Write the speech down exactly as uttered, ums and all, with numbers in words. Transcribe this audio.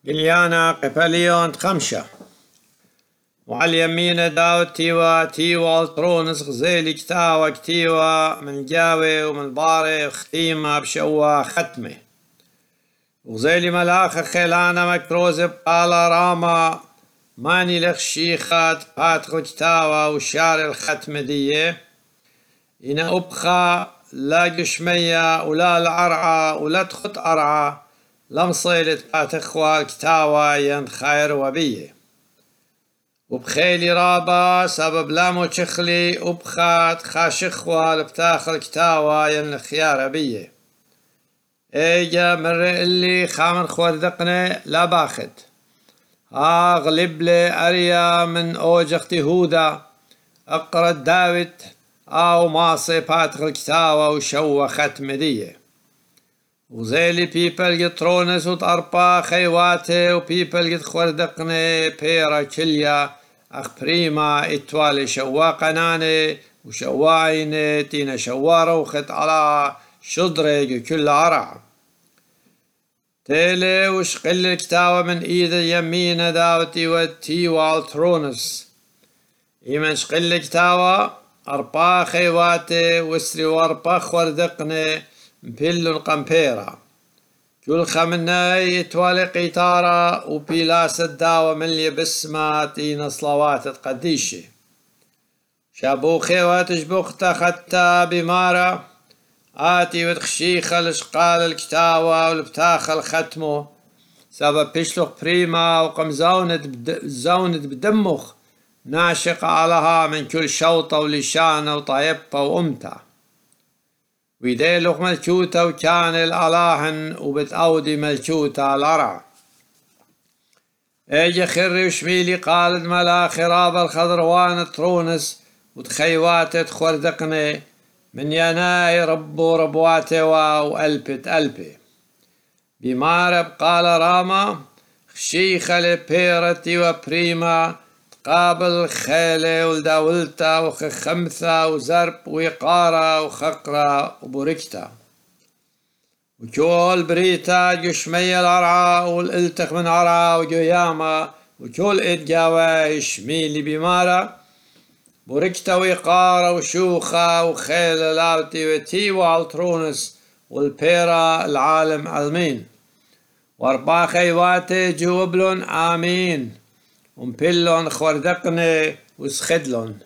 قليانا قفليون خمشة وعلى اليمين داود تيوا تيوا الترونس غزيلي كتاوى كتيوا من جاوي ومن باري وختيمة بشوا ختمة وغزيلي ملاخ خيلانا مكروزب قال راما ماني لخ شيخات فاتخو كتاوى وشار الختمة دي إن أبخى لا جشمية ولا العرعة ولا تخط أرعة لمصيلت فاتخوى الكتاوى ين خير وبيه وبخيلي رابا سبب لامو تشخلي وبخات خاشخوى لبتاخ الكتاوى ين خيار بيه ايجا مر اللي خامن خوردقني لا باخد ها غلب لي اريا من اوجختي هودا اقرا داوت او ماصي فاتخ الكتاوى وشوى ختم ديه وزيلي بيبل قد ترونس وطربا خيواتي وبيبل قد خوردقني بيرا كليا اخ بريما اتوالي شوا قناني وشوا عيني تينا شوا روخت على شضري كل عرع تيلي وشقل الكتاوى من ايد يمين داوتي وتي والترونس ايمن شقل الكتاوى اربا خيواتي وسري واربا خوردقني مبيلو القمبيرة كل خمنا يتوالي قيطارة وبيلاس الداوة من اللي بسماتين صلوات القديشة شابو خيوات جبوختا ختا بمارة آتي وتخشيخ الاشقال الكتاوة والبتاخ الختمو سبب بيشلوخ بريما وقمزونت زونت بدمخ ناشق علىها من كل شوطة ولشانة وطيبة وأمتع ويديلوخ ملكوتة وكان الألاهن وبتأودي ملكوتة الأرع ايجي خري وشميلي قالد ملا خراب الخضروان ترونس وتخيوات تخوردقني من يناي ربو ربواتي واو ألبت ألبي بمارب قال راما خشيخة لبيرتي وبريما قابل خيلة ولداولتا وخخمثة وزرب ويقارة وخقرة وبوركتا وكول بريتا جشمية العرعة والالتخ من عرعة وجيامة وكول اتجاوى شميلي بمارة بوركتا ويقارة وشوخة وخيلة لاوتي وتيوى والترونس والبيرة العالم علمين واربع خيواتي جوبلون آمين ومبلون خوردقني وسخدلون